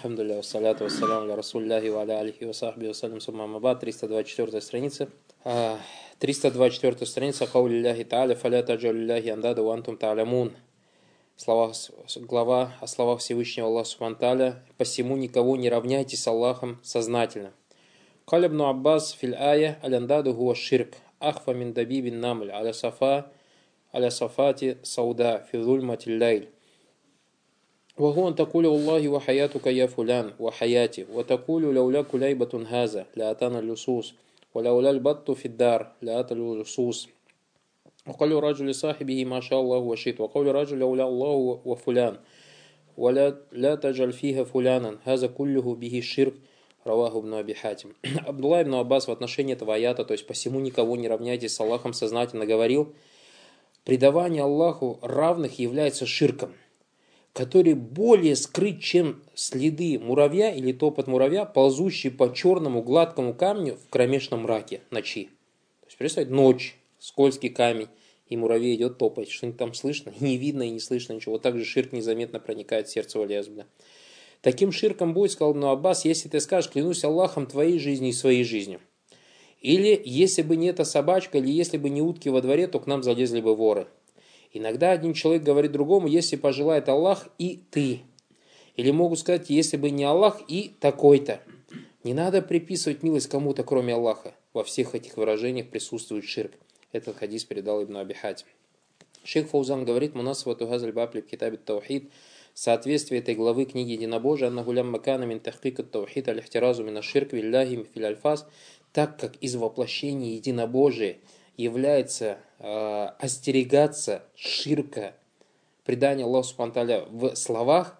Алхамдулилля, вассаляту вассаляму аля расулляхи ва аля алихи ва сахби ва салям сумма амма 324 страница. 324 страница каули Аллахи Тааля фаля таджалю лилляхи андада ва антум та'лямун. Глава о словах Всевышнего Аллаха Субхану Тааля: посему никого не равняйте с Аллахом сознательно. Каля ибн Аббас фил ая аляндаду хуа ширк ахфа мин дабибин намль аля сафати сауда фи зульмати лайль. وهو أن تقول والله وحياتك يا فلان وحياتي وتقول لولا كليبة هذا لأتانا اللصوص ولولا البط في الدار لأتى اللصوص وقال رجل لصاحبه ما شاء الله وشئت وقول رجل لولا الله وفلان ولا لا تجعل فيها فلانا هذا كله به الشرك. Раваху ибн Аби Хатим. Абдулла ибн Аббас в отношении этого аята, то есть посему никого не равняйтесь с Аллахом, сознательно говорил: предавание Аллаху равных является ширком, который более скрыт, чем следы муравья или топот муравья, ползущий по черному гладкому камню в кромешном мраке ночи. То есть, представьте, ночь, скользкий камень, и муравей идет топать, что-нибудь там слышно, не видно и не слышно ничего. Вот так же ширк незаметно проникает в сердце валиязбля. Таким ширком будет, сказал ибн Аббас, если ты скажешь: клянусь Аллахом твоей жизнью и своей жизнью. Или если бы не эта собачка, или если бы не утки во дворе, то к нам залезли бы воры. Иногда один человек говорит другому: если пожелает Аллах, и ты. Или могут сказать: если бы не Аллах, и такой-то. Не надо приписывать милость кому-то, кроме Аллаха. Во всех этих выражениях присутствует ширк. Этот хадис передал ибн Аби Хатим. Шейх Фаузан говорит: мунасвату газаль бабли в китабе таухид. Соответствие этой главы книги Единобожия аннахулям макана мин тахкик таухид аль-ихтиразу мин аширк вилляхи фил альфаз, так как из воплощения единобожия является остерегаться ширка, предания Аллаху Субхану Тааля в словах,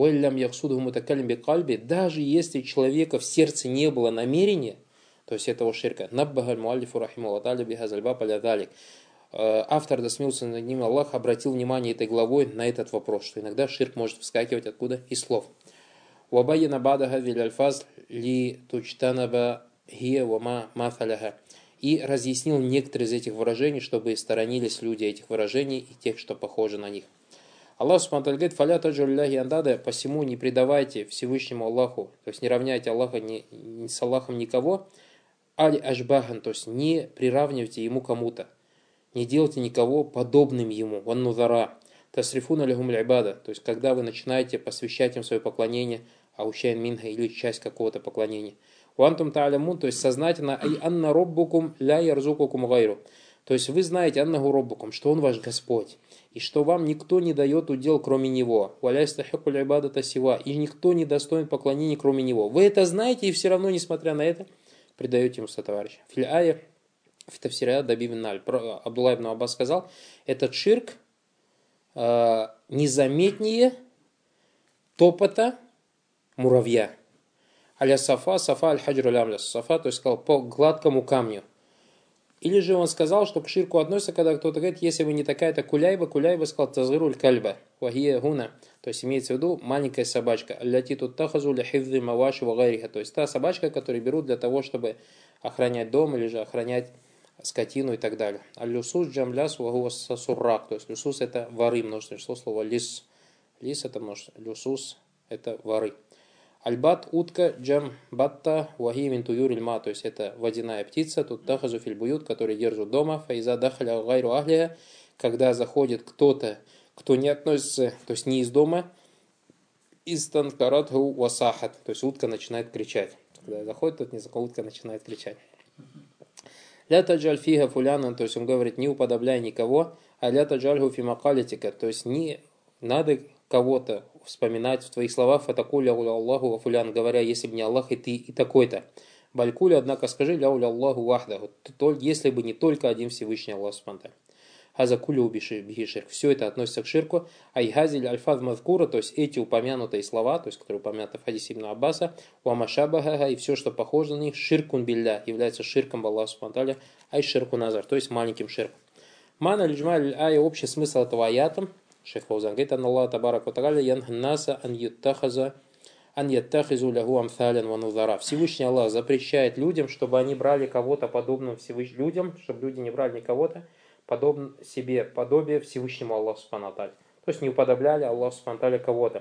даже если у человека в сердце не было намерения, то есть этого ширка. Автор, да смилуется над ним Аллах, обратил внимание этой главой на этот вопрос, что иногда ширк может вскакивать откуда? Из слов. И разъяснил некоторые из этих выражений, чтобы сторонились люди этих выражений и тех, что похожи на них. Аллах Субхану Тааля говорит: «Фаля таджалю андада», посему не предавайте Всевышнему Аллаху, то есть не равняйте Аллаха с Аллахом никого, али ашбахан, то есть не приравнивайте ему кому-то, не делайте никого подобным ему, ваннузара, тасрифуна лихум л'ибада, то есть когда вы начинаете посвящать им свое поклонение, аущайн минха, или часть какого-то поклонения. Уантум та'алямун, то есть сознательно, ай анна роббукум ля ярзукукум гайру, то есть вы знаете аннаху роббукум, что он ваш Господь, и что вам никто не дает удел, кроме Него. Валяйстахику л'ибадата сива, и никто не достоин поклонения, кроме Него. Вы это знаете, и все равно, несмотря на это, предаете ему сотоварища. Филь ая в тафсире дабибин наль. Абдулла ибн Аббас сказал: этот ширк незаметнее топота муравья. Аля сафа, сафа аль-хаджру лямляс. Сафа, то есть сказал, по гладкому камню. Или же он сказал, что к ширку относится, когда кто-то говорит: если бы не такая-то куляйба, куляйба сказал тазгируль кальба, вахия гуна, то есть имеется в виду маленькая собачка, алляти тут тахазу ля хивзи маваши вагайриха, то есть та собачка, которую берут для того, чтобы охранять дом или же охранять скотину и так далее. Аль-люсус джамляс вагуа сасуррак, то есть люсус это воры, множественное число слова лис. Лис это множество, люсус это воры. Альбат, утка, джам, батта, вахи мин туюриль ма, то есть это водяная птица, тут тахазу фильбуют, который держат дома, фаиза дахаля гайру ахлия, когда заходит кто-то, кто не относится, то есть не из дома, истанкаратху васахат, то есть утка начинает кричать. Когда заходит, тот не заходит, утка начинает кричать. Ля таджаль фига фуляна, то есть он говорит: не уподобляй никого, а ля таджальху фи макалитика, то есть не надо кого-то вспоминать в твоих словах, фатакуля Аллаху ва фулян, говоря: если бы не Аллах, и ты, и такой-то. Балькуля, однако скажи: ляуля Аллаху вахдаху, если бы не только один Всевышний Аллах Субхану Тааля. Хазакуля убиши ширк. Все это относится к ширку. Айхазиль альфаз мазкура, то есть эти упомянутые слова, то есть которые упомянуты в хадисе ибн Аббаса, уамашабахага, и все, что похоже на них, ширкун билля, является ширком в Аллаху Субхану Тааля, ай ширку назар, то есть маленьким ширком. Мана лиджмаль ая, общий смысл этого аята. Шейх Фаузан говорит: Аллах табарак ва тааля янхнаса ан яттахизу лаху амталян ва нузара. Всевышний Аллах запрещает людям, чтобы они брали кого-то подобным людям, чтобы люди не брали кого-то подобным себе, подобие Всевышнему Аллаху Субхану Тааля. То есть не уподобляли Аллаху Субхану Тааля кого-то.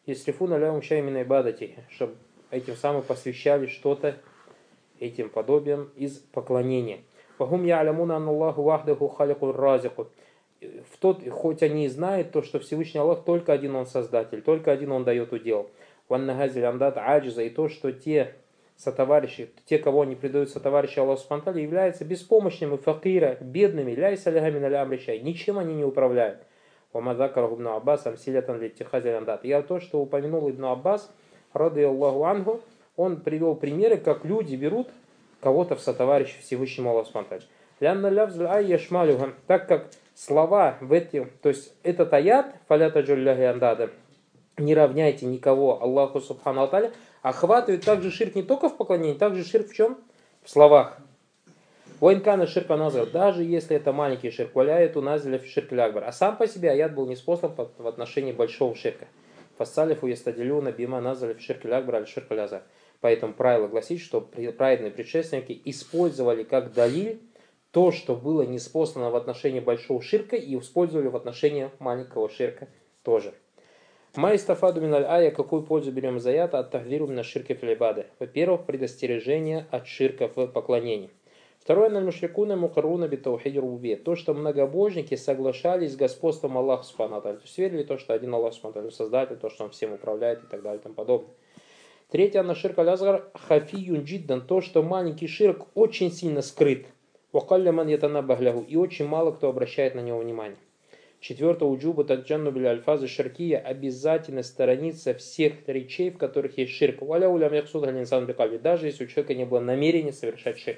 Ясрифуна лявум шаймина ибадати, чтобы этим самым посвящали что-то этим подобием из поклонения. Вахум я'лямуна анналлаху вахдаху халикур разику. Хоть они и знают то, что Всевышний Аллах только один Он Создатель, только один Он дает удел. Ваннагазиль амдат аджиза, и то, что те сотоварищи, те, кого они предают сотоварищи Аллаху Субхану, являются беспомощными, факира, бедными, ляйса лягамин аля амрищай, ничем они не управляют. Вамадакараху ибн Аббас амсилятан литтихазиль амдат. И то, что упомянул Ибн Аббас, рады Аллаху анху, он привел примеры, как люди берут кого-то в сотоварищи Всевышнему Аллаху Субхану. Лянна лявзль ай яшмалюхам, так как слова в эти, то есть этот аят, фалята джулляхи андада, не равняйте никого Аллаху Субхану Аталя, охватывает также ширк не только в поклонении, также ширк в чем? В словах. Воинкана ширка назар, даже если это маленький ширк, валяет у назиля в ширк лякбар. А сам по себе аят был неспослан в отношении большого ширка. Фассалифу ястадилюна бима назаля в ширк лякбар аль ширк лязар. Поэтому правило гласит, что праведные предшественники использовали как далиль то, что было неспослано в отношении большого ширка, и использовали в отношении маленького ширка тоже. Майстафаду миналь ая, какую пользу берем из аята от тахдиру на ширке филибады? Во-первых, предостережение от ширка в поклонении. Второе, на мушрикуна мукаруна битаухиди рубубия. То, что многобожники соглашались с господством Аллаха Субхану ва Тааля. То есть верили в то, что один Аллах Субхану ва Тааля создатель, то, что он всем управляет и так далее и тому подобное. Третье, на ширк аль-азгар хафиюн джиддан. То, что маленький ширк очень сильно скрыт. Вакалля ман ятанаббахляху. И очень мало кто обращает на него внимание. Четвертое, уджуба таджанну биля альфазы ширкия. Обязательно сторониться всех речей, в которых есть ширк. Валя улям яхсуд аль-инсан бикальби. Даже если у человека не было намерения совершать ширк.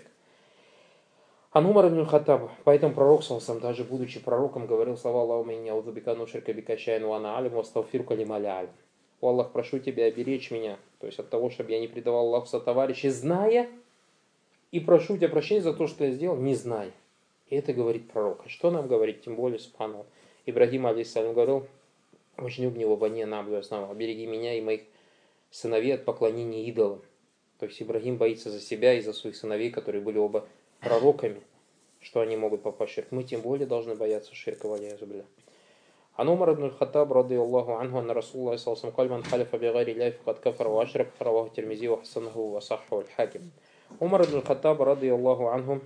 Ан Умар ибн Хаттаб, поэтому пророк саллаллаху, даже будучи пророком, говорил слова Аллаху меня аузубикану ширка бикашайну ана алим вастафирку лималя алим. О Аллах, прошу тебя оберечь меня, то есть от того, чтобы я не предавал Аллаху сотоварищей, зная, и прошу тебя прощения за то, что я сделал, не зная. И это говорит пророк. А что нам говорит, тем более субхану. Ибрагим алейхиссалям говорил, «Вожнюб него бане нам, обереги меня и моих сыновей от поклонения идолам». То есть Ибрагим боится за себя и за своих сыновей, которые были оба пророками, что они могут попасть в ширк. Мы тем более должны бояться ширка, валяя зубля. Ан Умар ибн Хаттаб, рады Аллаху анху, анна Расулуллах саллаллаху алейхи ва саллям, халифа бигайри ляхи факад кафара ва ашрак, раваху Тирмизи ва хасанаху ва саххаху аль-Хаким. Умар ибн Хаттаб, рады Аллаху анху,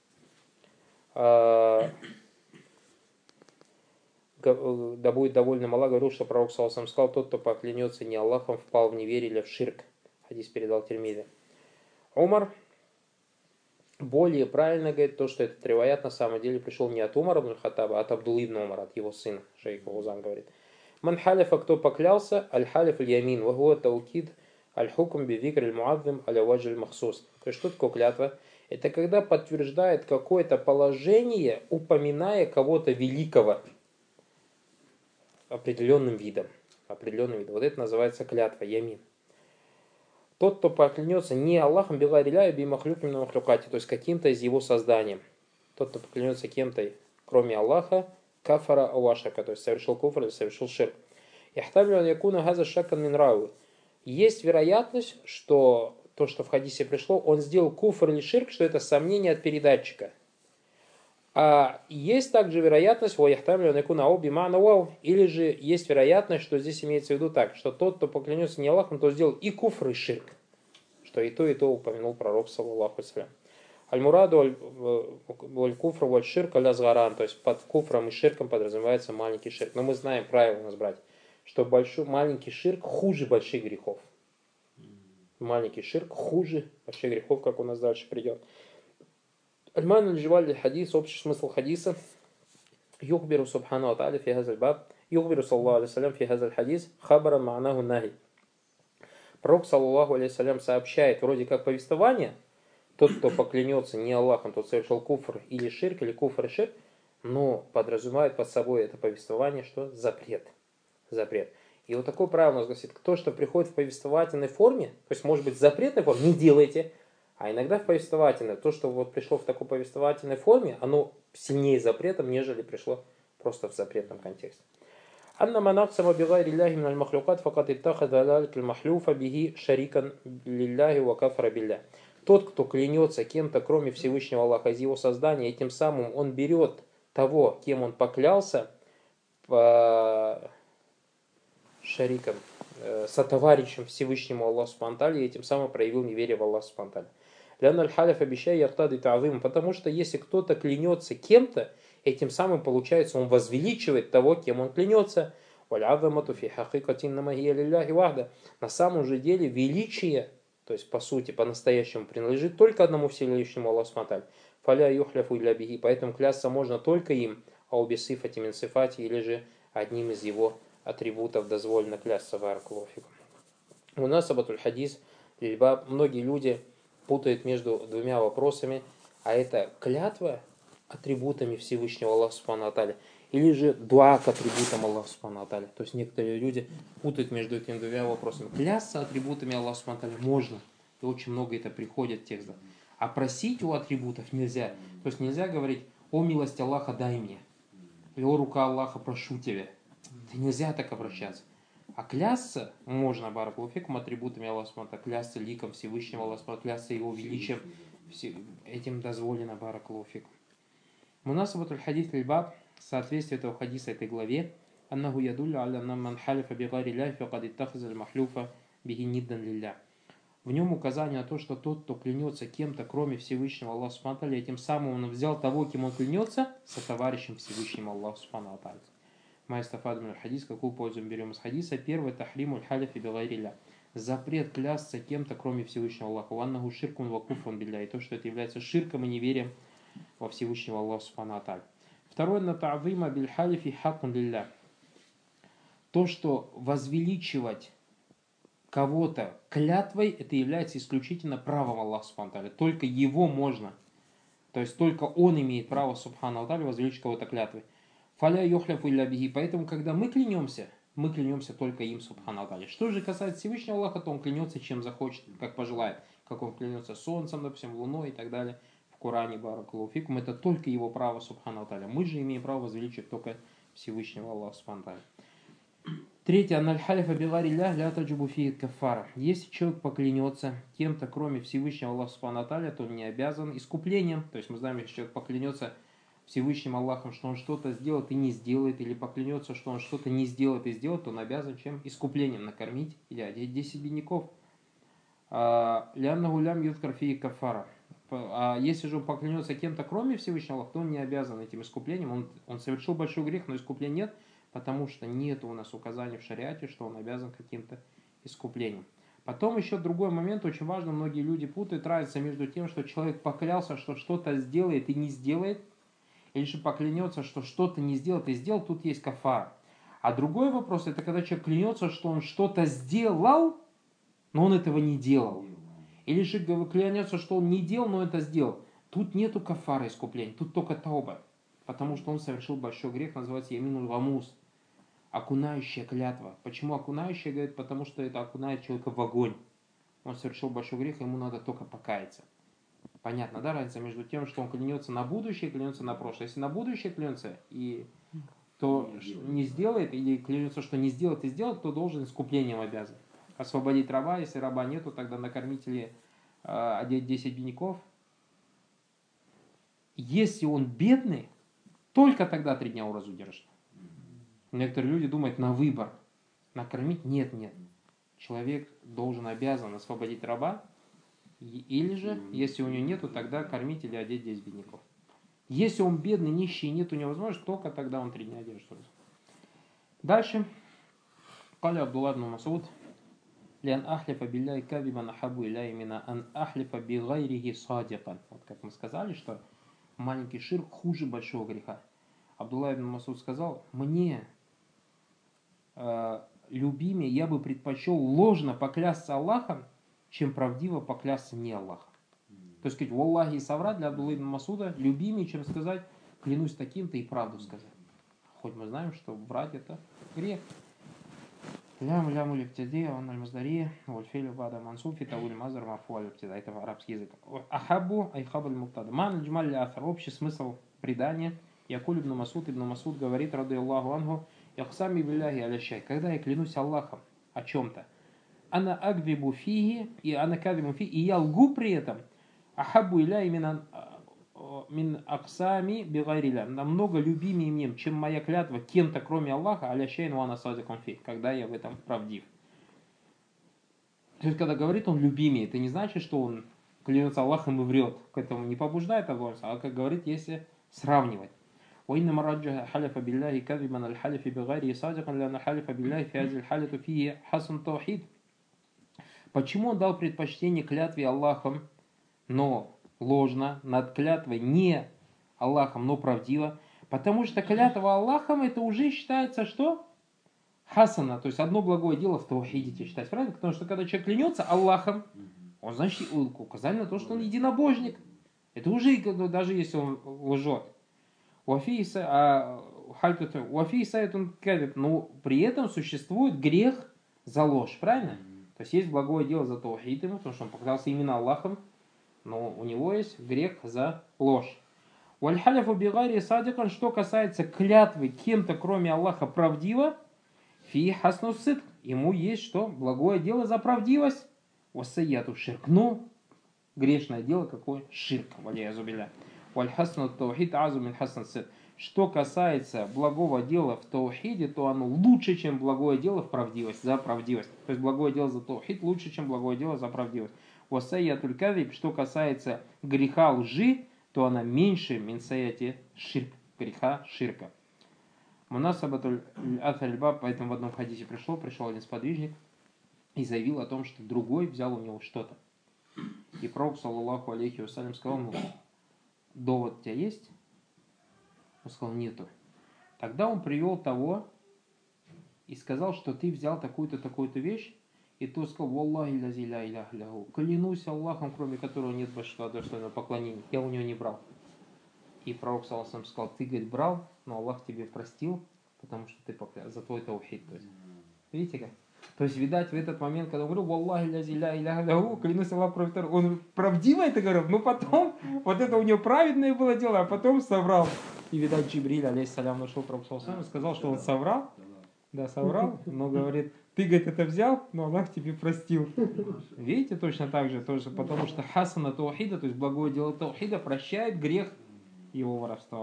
да будет довольным Аллах, говорил, что пророк саллаллаху алейхи ва саллям сказал, тот, кто поклянется не Аллахом, впал в неверие или в ширк. Хадис передал Тирмизи. Умар более правильно говорит то, что этот риваят на самом деле пришел не от Умара ибн Хаттаба, а от Абдуллы ибн Умара, от его сына. Шейх Узан говорит. Ман халифа, кто поклялся, аль-халиф аль-ямин, вагуа таукид, аль-хукм бивикр аль-муаддим, аля-ваджи аль-махсус. То есть, что такое клятва? Это когда подтверждает какое-то положение, упоминая кого-то великого определенным видом. Вот это называется клятва, ямин. Тот, кто поклянется не Аллахом, билариля би махлюким на махлюкате, то есть каким-то из его созданием. Тот, кто поклянется кем-то, кроме Аллаха, кафара ауашака, то есть совершил куфр или совершил ширк. Яхтамлю якуна газа шакан минрау. Есть вероятность, что то, что в хадисе пришло, он сделал куфр или ширк, что это сомнение от передатчика. А есть также вероятность, или же есть вероятность, что здесь имеется в виду так, что тот, кто поклянется не Аллахом, то сделал и куфр, и ширк. Что и то упомянул пророк, саллаллаху алейхи. Аль-Мураду аль-куфр аль-ширк аль-азгаран, то есть под куфром и ширком подразумевается маленький ширк. Но мы знаем правило у нас, братья, что маленький ширк хуже больших грехов. Маленький ширк хуже больших грехов, как у нас дальше придет. Аль-Ман аль-Дживаль аль-Хадис, общий смысл хадиса. Юхбиру субхану ва тааля фи хазаль баб. Юхбиру саллаллаху алейхи салям фи хазаль хадис. Хабаран ма'наху нахи. Пророк саллаллаху алейхи салям сообщает вроде как повествование. Тот, кто поклянется не Аллахом, тот совершил куфр или ширк, или куфр и ширк. Но подразумевает под собой это повествование, что запрет. Запрет. И вот такое правило у нас гласит, то, что приходит в повествовательной форме, то есть может быть в запретной форме, не делайте. А иногда в повествовательной, то, что вот пришло в такой повествовательной форме, оно сильнее запретом, нежели пришло просто в запретном контексте. Анна манаксама бигайри ляхи миналь махлюкат факат иттахада алялькаль махлюфа биги шарикан лилляхи ва кафара билля. Тот, кто клянется кем-то, кроме Всевышнего Аллаха, из его создания, и тем самым он берет того, кем он поклялся, шариком, сотоварищем Всевышнему Аллаху Субхану ва Тааля, и этим самым проявил неверие в Аллаха Субхану ва Тааля. Лян аль-халяф обещай яртады та'зим, потому что если кто-то клянется кем-то, этим самым получается он возвеличивает того, кем он клянется. На самом же деле величие, то есть по сути, по-настоящему принадлежит только одному Всевышнему Аллаху Субхану ва Тааля. Фаля юхляфу илля бихи, поэтому клясться можно только им, а убисифати мин сифати, или же одним из его атрибутов дозволено клясться варакулофикум. У нас абатуль хадис, многие люди путают между двумя вопросами, а это клятва атрибутами Всевышнего Аллаха Субхану ва Тааля, или же дуа к атрибутам Аллаха Субхану ва Тааля. То есть некоторые люди путают между этими двумя вопросами. Клясться атрибутами Аллаха Субхану ва Тааля можно, и очень много это приходит в текстах. А просить у атрибутов нельзя. То есть нельзя говорить: «О милость Аллаха, дай мне», или «О рука Аллаха, прошу тебя». Это нельзя так обращаться. А клясться можно, баракулуфикум, атрибутами Аллаха Субхану ва Тааля, клясться ликом Всевышнего Аллаха Субхану ва Тааля, клясться его величием, этим дозволено, баракулуфикум. Мунасабатуль хадис лильбаб, соответствие этого хадиса этой главе, аннаху ядулля аля ман халифа бигари ляхи факад иттахазаль махлюфа биги ниддан лилля. В нем указание на то, что тот, кто клянется кем-то, кроме Всевышнего Аллаха Субхану ва Тааля, этим самым он взял того, кем он клянется, сотоварищем Всевышнему Аллаху Субхану ва Тааля. Майстафадмин хадис, какую пользу мы берем из хадиса? Первый тахримуль халифи бигари. Запрет клясться кем-то, кроме Всевышнего Аллаха. Ваннаху ширкун вакуфрун билля. И то, что это является ширком и неверием во Всевышнего Аллаха Субхану ва Тааля. Второе, на та'зима биль халифи хаккун лилля. То, что возвеличивать кого-то клятвой, это является исключительно правом Аллаха Субхану ва Тааля. Только его можно. То есть только он имеет право Субхану ва Тааля возвеличить кого-то клятвой. Фаля юхляфу илля бихи. Поэтому, когда мы клянемся только им Субхану ва Тааля. Что же касается Всевышнего Аллаха, то он клянется чем захочет, как пожелает. Как он клянется солнцем, допустим, луной и так далее. В Коране, баракаллаху, это только его право Субхану ва Тааля. Мы же имеем право возвеличить только Всевышнего Аллаха Субхану ва Тааля. Третье. Аналь-халифа бигари лях ля таджибу фи кафара. Если человек поклянется кем-то, кроме Всевышнего Аллаха Субхану ва Тааля, то он не обязан искуплением. То есть мы знаем, если человек поклянется Всевышним Аллахом, что он что-то сделает и не сделает, или поклянется, что он что-то не сделает и сделает, то он обязан чем? Искуплением накормить или одеть 10 бедняков. Ляннаху лям юткар фи кафара. А если же он поклянется кем-то, кроме Всевышнего Аллаха, то он не обязан этим искуплением. Он совершил большой грех, но искупления нет, потому что нет у нас указаний в шариате, что он обязан каким-то искуплением. Потом еще другой момент, очень важно, многие люди путают разницу между тем, что человек поклялся, что что-то сделает и не сделает, или же поклянется, что что-то не сделает и сделал, тут есть кафара. А другой вопрос, это когда человек клянется, что он что-то сделал, но он этого не делал. Или же клянется, что он не делал, но это сделал. Тут нету кафара искупления, тут только тауба. Потому что он совершил большой грех, называется яминул гамус. Окунающая клятва. Почему окунающая? Говорит, потому что это окунает человека в огонь. Он совершил большой грех, ему надо только покаяться. Понятно, да, разница между тем, что он клянется на будущее и клянется на прошлое. Если на будущее клянется, то не сделает, или клянется, что не сделает и сделает, то должен искуплением обязан. Освободить раба, если раба нету, тогда накормить или одеть 10 бедняков. Если он бедный, только тогда 3 дня уразу держит. Некоторые люди думают на выбор. Накормить? Нет. Человек должен, обязан освободить раба, или же, если у него нету, тогда кормить или одеть 10 бедняков. Если он бедный, нищий, нет у него возможности, только тогда он 3 дня держит. Дальше. Каля Абдулла ибн Масуд. Лян ахлифа билляй кабибан ахабу илляй мина ан ахлифа бигайрихи садикан. Вот как мы сказали, что маленький ширк хуже большого греха. Абдулла ибн Масуд сказал: мне любимее, я бы предпочел ложно поклясться Аллахом, чем правдиво поклясться не Аллахом. То есть сказать «Валлахи» и соврать для Абдулла ибн Масуда любимее, чем сказать «клянусь таким-то» и правду сказать. Хоть мы знаем, что врать это грех. Лям улиптидия, он аль-маздария, вольфилю бада мансуфи, тауль мазар мафу аль-птида. Это арабский язык. Ахабу айхабаль муктада. Ман джмаль афар. Общий смысл предания. Якуль ибн Масуд говорит, рады Аллаху анху, яхсами билляхи алящай. Когда я клянусь Аллахом о чем-то, ана агдибу фиги, и ана кадиму фиги, и я лгу при этом, ахабу илля именно мин аксами бигайриля, намного любимее мне, чем моя клятва кем-то, кроме Аллаха, аля шейн ва насади конфи, когда я в этом правдив. То есть, когда говорит он любимее, это не значит, что он клянется Аллахом и врет. К этому не побуждает Аллах, а как говорит, если сравнивать. وإنما رجح حلف بالله كذبا الحلف بغيره صادقا لأن الحلف بالله في هذه الحالة فيه حسن التوحيد. Почему он дал предпочтение клятве Аллахом, но ложно, над клятвой не Аллахом, но правдиво? Потому что клятва Аллахом это уже считается что? Хасана, то есть одно благое дело в таухиде считать, правильно? Потому что когда человек клянется Аллахом, он значит указание на то, что он единобожник. Это уже, даже если он лжет. Уафиса это кавит, но при этом существует грех за ложь, правильно? То есть есть благое дело за таухид ему, потому что он поклялся именно Аллахом, но у него есть грех за ложь. Вальхаляфу бигари садикан, что касается клятвы кем-то, кроме Аллаха, правдиво, фи хасну сидк, ему есть что? Благое дело за правдивость. Вассаяту ширк, но грешное дело какое? Ширк, валяя зубиля. Вальхасну таухид азу мин хасан сидк. Что касается благого дела в таухиде, то оно лучше, чем благое дело в правдивость, за правдивость. То есть благое дело за таухид лучше, чем благое дело за правдивость. Вассаяту кадиб, что касается греха лжи, то она меньше минсаяти ширк, греха ширка. Мунасабатуль ат-аль-баб, поэтому в одном хадисе пришел один сподвижник и заявил о том, что другой взял у него что-то. И пророк, саллаллаху алейхи вассалям, сказал ему: довод у тебя есть? Он сказал: нету. Тогда он привел того и сказал, что ты взял такую-то, такую-то вещь, и тот сказал: валлахи лази ля иляха ляху, клянусь Аллахом, кроме которого нет божества достойного поклонения, я у него не брал. И пророк саллаллаху алейхи сказал: ты, говорит, брал, но Аллах тебе простил, потому что ты поклялся за твой таухид. То есть, видите как? То есть, видать, в этот момент, когда он говорил: валлахи лази ля иляха ляху, клянусь Аллахом, кроме которого, он правдиво это говорил, но потом, вот это у него праведное было дело, а потом соврал. И, видать, Джибриль, алейхиссалям, нашел пророк саллаллаху алейхи, сказал, что он соврал. Да, соврал, но говорит: ты, говорит, это взял, но Аллах тебе простил. Видите, точно так же, тоже, потому что хасана таухида, то есть благое дело таухида, прощает грех его воровства.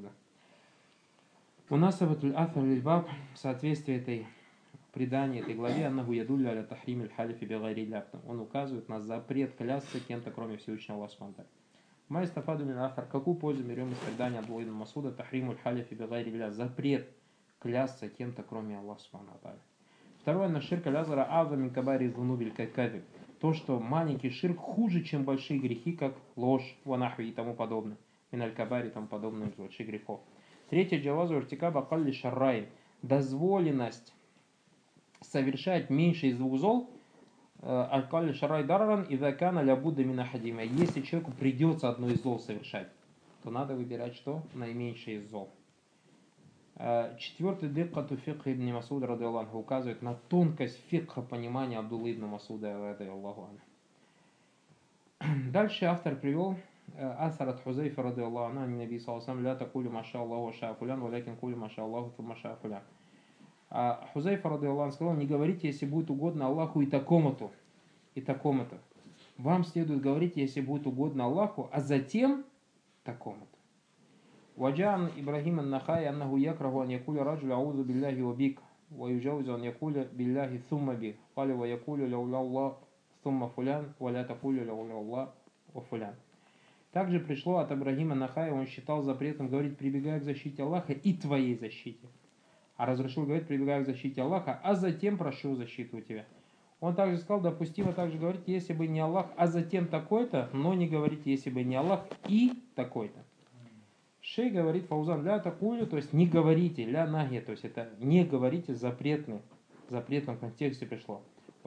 У нас в соответствии этой предания, этой главе, аннаху ядулля аля тахрим аль-халифи бигайри, он указывает на запрет клясться кем-то, кроме Всевышнего Аллаха субхану ва тааля. Майстафаду мин ахар, какую пользу берем из предания Абдулла ибн Масуда тахримуль халифи бигайри, запрет клясться кем-то, кроме Аллаха субхану ва тааля. Второе, на ширка лязара аза мин кабари зунубиль кайкави, то, что маленький ширк хуже, чем большие грехи, как ложь, ванахви и тому подобное. Миналь кабари и тому подобное из больших грехов. Третье, джавазу иртикаба калли шаррай, дозволенность совершать меньше из двух зол, аль-калли шаррай дарран и закана ля будда минахадима. Если человеку придется одно из зол совершать, то надо выбирать что? Наименьшее из зол. Четвертый, диккату фикх ибн Масуда ради Аллаху, указывает на тонкость фикха понимания Абдуллы ибн Масуда ради Аллаху. Дальше автор привел асар от Хузайфа ради Аллаху анху, наби саллаллаху алейхи ля такулю маша Аллаху ша фулян, валякин кулю маша Аллаху фу маша фулян. Хузайфа ради Аллаху сказал: не говорите, если будет угодно Аллаху и такому-то, и такому-то. Вам следует говорить, если будет угодно Аллаху, а затем такому-то. Ваджан Ибрахим ан-Нахай аннаху якраху ан якуля раджуля аузу билляхи ва бик, ва юджаузу ан якуля билляхи thumma бик, кали ва якулю лауля Аллах thumma фулян, ва ля такулю лауля Аллах ва фулян. Также пришло от Ибрахима Нахая, он считал запретом говорить: прибегая к защите Аллаха и твоей защите. А разрешил говорить: прибегая к защите Аллаха, а затем прошу защиту у тебя. Он также сказал: допустимо также говорить, если бы не Аллах, а затем такой-то, но не говорить, если бы не Аллах и такой-то. Шей говорит Фаузан: ля такую, то есть не говорите, ля наги, то есть это не говорите запретный, в запретном контексте пришло.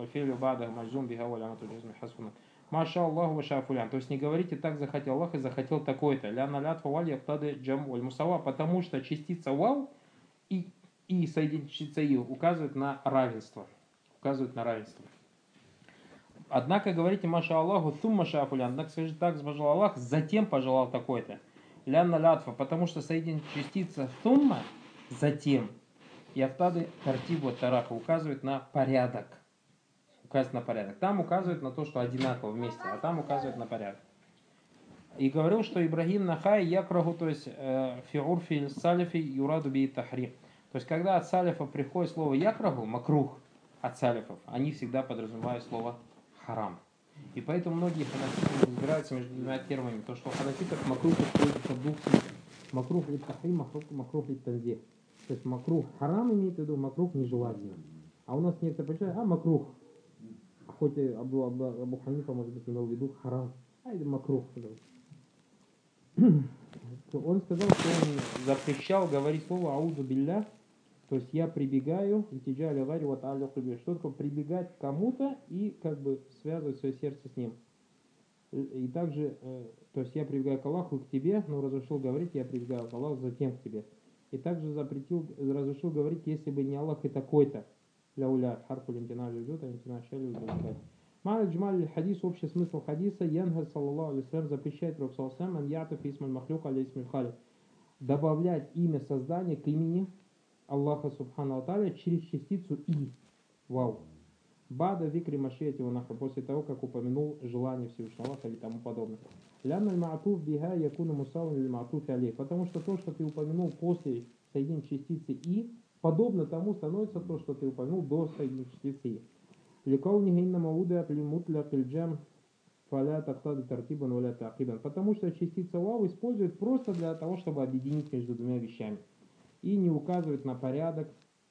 Маша Аллаху ваша фулян, то есть не говорите: так захотел Аллах и захотел такой-то. Ля налят фаваль яктады джам валь мусава, потому что частица вау и соединительница ю указывает на равенство. Указывает на равенство. Однако говорите Маша Аллаху тум маша фулян, однако скажите: так пожелал Аллах, затем пожелал такой-то. Лянна лятфа, потому что соединительная частица сумма затем и автады тартибу тараха указывает на порядок. Указывает на порядок. Там указывает на то, что одинаково вместе, а там указывает на порядок. И говорил, что Ибрагим Нахай якраху, то есть фиурфи салифи юраду би тахрим. То есть, когда от салифа приходит слово якраху, макрух от салифов, они всегда подразумевают слово харам. И поэтому многие ханафиты разбираются между двумя терминами. То, что у ханафитов макрух используется в двух смыслах. Макрух лит тахрим, макрух лит танзих. То есть макрух харам имеет в виду, макрух нежелательно. А у нас некоторые почитают, макрух. Хоть и Абу Ханифа, может быть, имел в виду харам. Это макрух. Он сказал, что он запрещал говорить слово аузу билля, то есть я прибегаю, что такое прибегать к кому-то и как бы связывать свое сердце с ним. И также, то есть я прибегаю к Аллаху и к тебе, но разрешил говорить, я прибегаю к Аллаху, затем к тебе. И также разрешил говорить, если бы не Аллах и такой-то. Ляуля, харфу лимтина люджут, а лимтина шалю люджут. Ма'аль джмаль хадис, общий смысл хадиса, янга саллаллаху алейхи запрещает Пророк саллаллаху алейхи ан ятуф исмаль махлюк алей исмаль халик. Добавлять имя создания к имени Аллаха субхану тааля через частицу и. Вау. Бада викри машиати ванаха, после того, как упомянул желание Всевышнего Аллаха и тому подобное. Лянна аль-ма'атуф биха якуну мусаван аль-ма'атуф алей. Потому что то, что ты упомянул после соединения частицы и, подобно тому становится то, что ты упомянул до соединения частицы и. Ликауниха инна мауда лимутля кильджам фаля тахтады тартибан валя та'кибан. Потому что частица вау использует просто для того, чтобы объединить между двумя вещами. И не указывает на порядок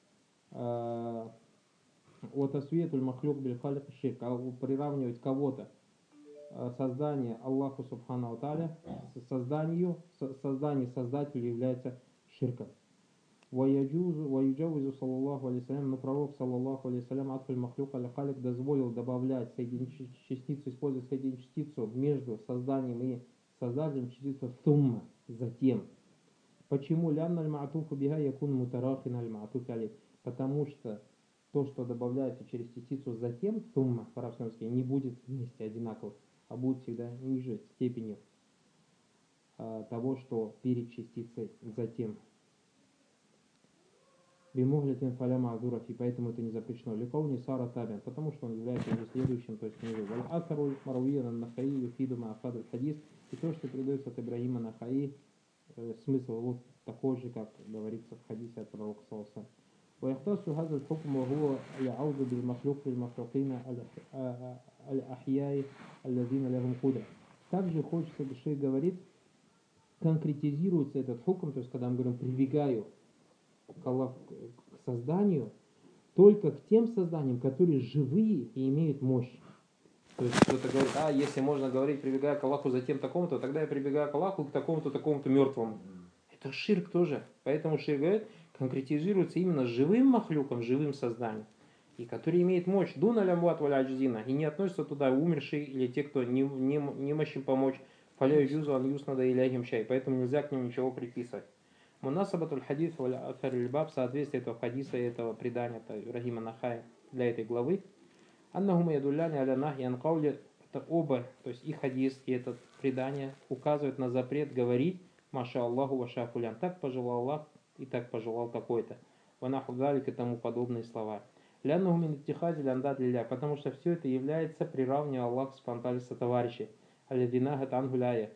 от асвиетуль махлюк биль халик ширк, приравнивать кого-то создание Аллаху субхану тааля создание создателя является ширком. Ваюджавизу саллаллаху алейсалям, но пророк саллаллаху алейсалям атфуль махлюк аля халик дозволил добавлять частицу, использовать соединить частицу между созданием и создателем, частицу сумма, затем. Почему лянна аль-ма'атуфу биха якун мутарахин аль-ма'атуф алей? Потому что то, что добавляется через частицу затем, сумма в арабском языке, не будет вместе одинаково, а будет всегда ниже степенью того, что перед частицей затем. Бимуглятин фаляма азурафи, поэтому это не запрещено. Ликауни сара табин, потому что он является уже следующим, то есть ниже. Валь асаруль маруия нахаи юфиду ма'афаду хадис. И то, что передается от Ибрагима Нахаи, смысл вот такой же, как говорится в хадисе от пророка саллаллаху. ويختص هذا الحكم وهو يعود بالمخلوق للمخلوقين الأحياء الذين لهم قدرة. Также хочется, шейх говорит, конкретизируется этот хукм, то есть когда мы говорим прибегаю к созданию, только к тем созданиям, которые живые и имеют мощь. То есть кто-то говорит, если можно говорить, прибегая к Аллаху затем такому-то, тогда я прибегаю к Аллаху к такому-то, такому-то мертвому. Это ширк тоже. Поэтому ширк говорит, конкретизируется именно живым махлюком, живым созданием, и который имеет мощь, дуна лямват валя аджзина, и не относятся туда умершие или те, кто не мощен помочь, фаля юзу ан юснада иляхим шай, поэтому нельзя к ним ничего приписывать. Мунасабатуль хадис валя афар аль-баб, соответствие этого хадиса и этого предания Ибрагима Нахая для этой главы, аннахума ядулляни аля нахи ан каули, это оба, то есть и хадис, и это предание указывают на запрет говорить маша Аллаху ваша фулян, так пожелал Аллах и так пожелал такой-то. Ванаху галик и тому подобные слова. Ляннаху мин иттихази ляндат лилля, потому что все это является приравниванием Аллаха спонтанно сотоварищей. Алядинага тангуляя.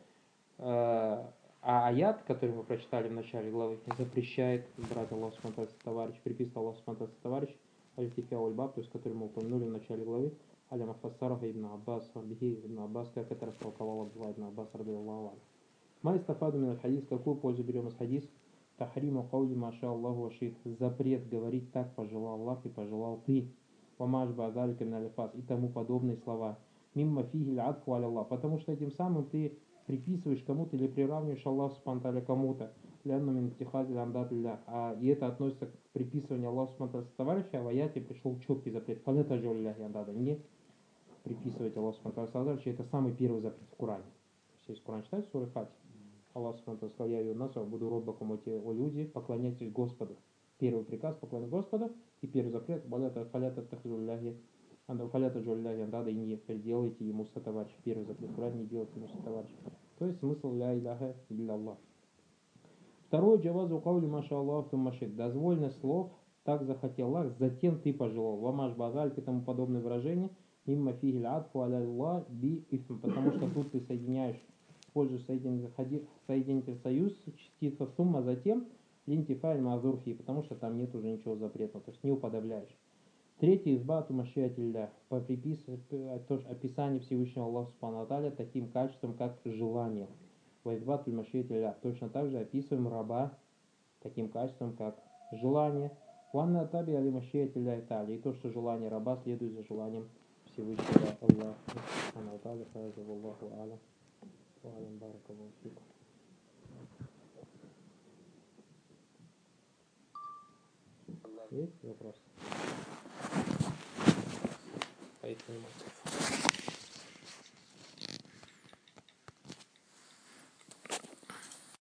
А аят, который мы прочитали в начале главы, запрещает брать Аллах спонтанно товарищ, приписывать Аллах спонтанно товарищ, аль-тифя уль-баб, то есть который мы упомянули в начале главы, аля мафассараха ибн Аббас, бихи ибн Аббас, как это растолковал Абдулла ибн Аббас, ради Аллаху. Майстафаду мин аль-хадис, какую пользу берем из хадис? Тахриму каули маша Аллаху вашит, запрет говорить так пожелал Аллах и пожелал ты. Вамаш базалика мин аль-фас и тому подобные слова. Мимма фиги л'адфу аля Аллах, потому что этим самым ты приписываешь кому-то или приравниваешь Аллаху спонтанно кому-то. Лянну мин иттихази ляндат лилля. И это относится к приписыванию Аллаху спонтанно товарища, а в аяте пришел четкий запрет. Фалята джолля яндада. Не приписывать Аллаху спонтанно товарища. Это самый первый запрет в Коране. Если Коран читать, сура Фатих. Аллах Субхану сказал, я нас, буду робоком эти о люди, поклоняйтесь Господу. Первый приказ поклоняйтесь Господу, и первый запрет, фалята тахзулляхи, фалята джулляхи, андада, и не делайте ему сотоварищ. Первый запрет, не делайте ему сотоварищ. То есть смысл ля иляха илля Аллах. Второй джавазу каули маша Аллах тумашид. Дозвольность слов, так захотел Аллах, затем ты пожелал. Вамаш базаль и тому подобное выражение. Мимма фигиль адфу аля Аллах би ифм. Потому что тут ты соединяешь используешь соединитель союз, частица сумма, затем линтифайль мазурфи, потому что там нет уже ничего запретного, то есть не уподобляешь. Третий избату машиатилля по описанию Всевышнего Аллаха Субхану ва Тааля таким качеством, как желание. Вайзбатуль машиатилля. Точно так же описываем раба таким качеством, как желание. Ванна таби али машиатилля итали. И то, что желание раба следует за желанием Всевышнего Аллаха Субхану ва Тааля. Хаза валлаху алям. Ва алям баракаллаху фикум. Есть вопрос? Поэтому